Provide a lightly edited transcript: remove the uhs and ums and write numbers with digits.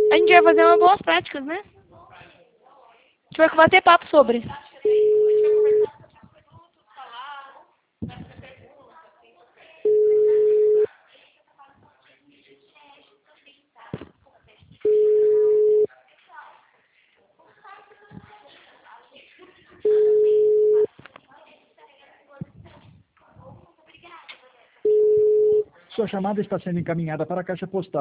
A gente vai fazer umas boas práticas, né? A gente vai bater papo sobre. Sua chamada está sendo encaminhada para a caixa postal.